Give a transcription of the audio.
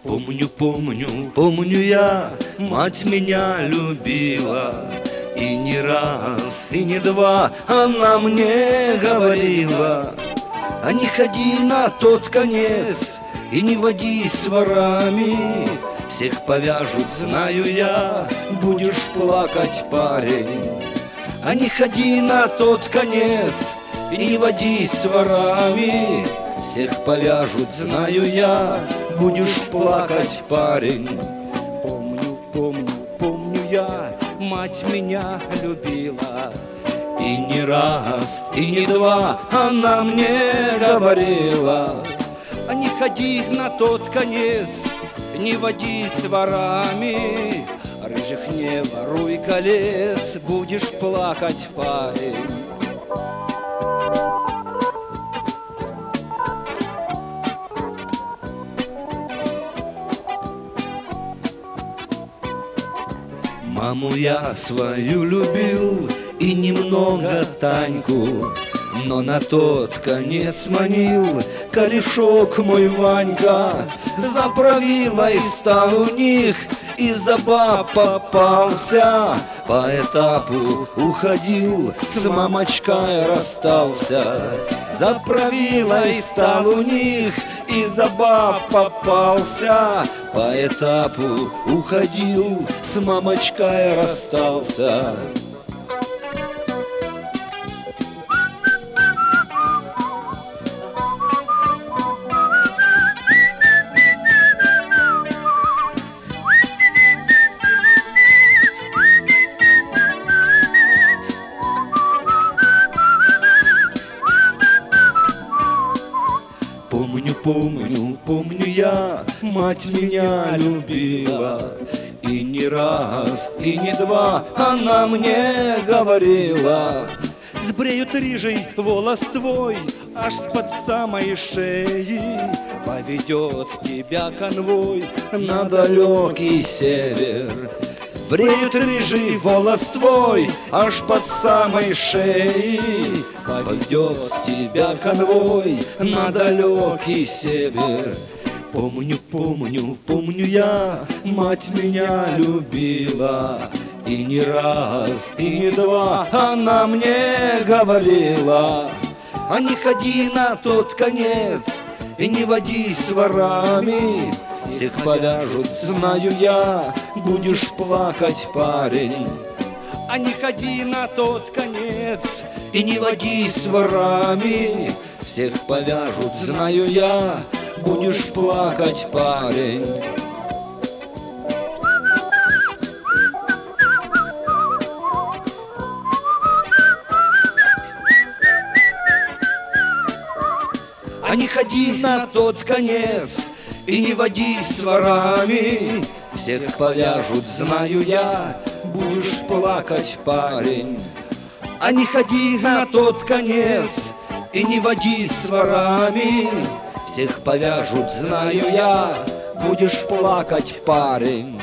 Помню, помню, помню я, мать меня любила. И не раз, и не два она мне говорила: а не ходи на тот конец и не водись с ворами, всех повяжут, знаю я, будешь плакать, парень. А не ходи на тот конец и не водись с ворами, всех повяжут, знаю я, будешь плакать, парень. Помню, помню, помню я, мать меня любила. И не раз, и не два она мне говорила: а не ходи на тот конец, не водись с ворами, рыжих не воруй колец, будешь плакать, парень. Маму я свою любил и немного Таньку, но на тот конец манил корешок мой Ванька. За правилой стал у них и за баб попался, по этапу уходил, с мамочкой расстался. За правилой стал у них и за баб попался, по этапу уходил, с мамочкой расстался. Помню, помню, помню я, мать меня любила. И не раз, и не два она мне говорила: сбреют рыжий волос твой аж с-под самой шеи, поведет тебя конвой на далекий север. Сбреют рыжий волос твой аж под самой шеей, поведет тебя конвой на далекий север. Помню, помню, помню я, мать меня любила. И не раз, и не два она мне говорила: а не ходи на тот конец и не водись с ворами, всех повяжут, знаю я, будешь плакать, парень. А не ходи на тот конец и не водись с ворами, всех повяжут, знаю я, будешь плакать, парень. А не ходи на тот конец и не водись с ворами, всех повяжут, знаю я, будешь плакать, парень. А не ходи на тот конец и не водись с ворами, всех повяжут, знаю я, будешь плакать, парень.